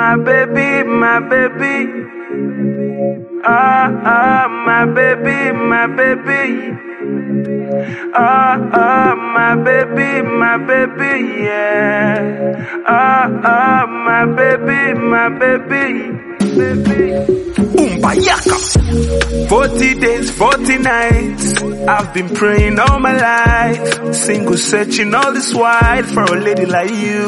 my baby, my baby. My baby, my baby. My baby, my baby, yeah. My baby, my baby. 40 days, 40 nights, I've been praying all my life, single searching all this wide for a lady like you.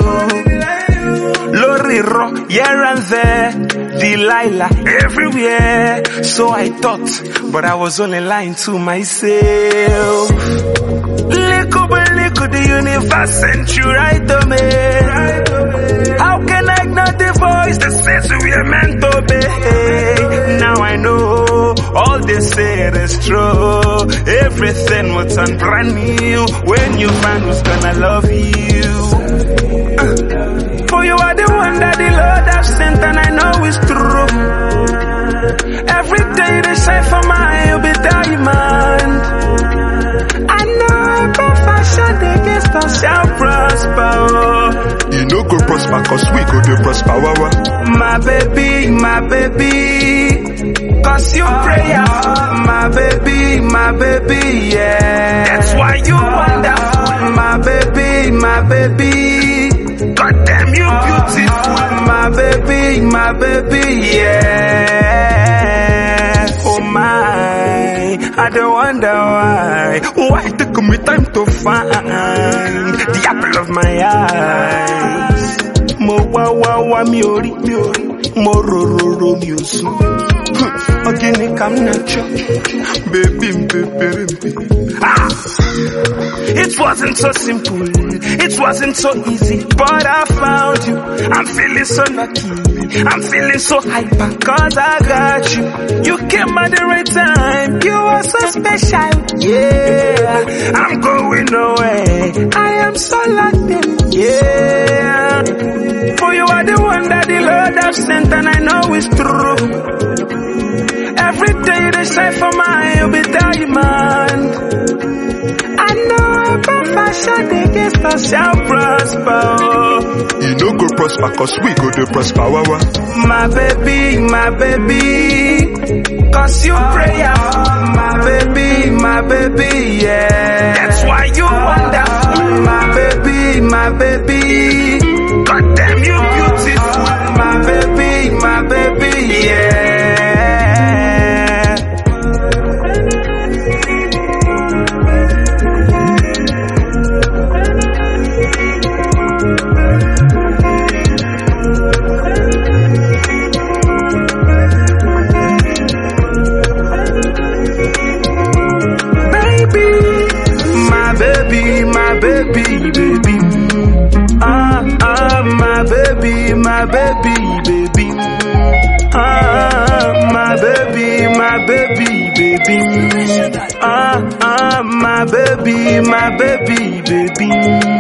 Loriro, here and there, Delilah everywhere. So I thought, but I was only lying to myself. Little by little, the universe sent you right to me. How can I ignore the voice that says we are meant to be? Now I know all they said is true. Everything was on brand new when you find who's gonna love you. For you are the one that the Lord has sent, and I know it's true. Every day they say for mine, you'll be diamond. I know profession against us shall prosper. You know go prosper, cause we go to prosper. My baby, cause you pray. My baby, yeah. That's why you wonderful. My baby. God damn you beautiful. My baby, yeah. Oh my, I don't wonder why it took me time to find the apple of my eyes. Mo wa miori, mo ro miusu. Again, come natural, baby. It wasn't so simple, it wasn't so easy, but I found you. I'm feeling so lucky, I'm feeling so hyper, cause I got you. You came at the right time, you are so special, yeah. I'm going away, I am so lucky, yeah. For you are the one that the Lord has sent, and I know it's true. Every day they say for mine, you'll be diamond. I know profession against us shall prosper. You know go prosper, cause we go to prosper. My baby, cause you pray. My baby, yeah. That's why you wonderful. My baby. God damn you beautiful. My baby, yeah. My baby. My baby.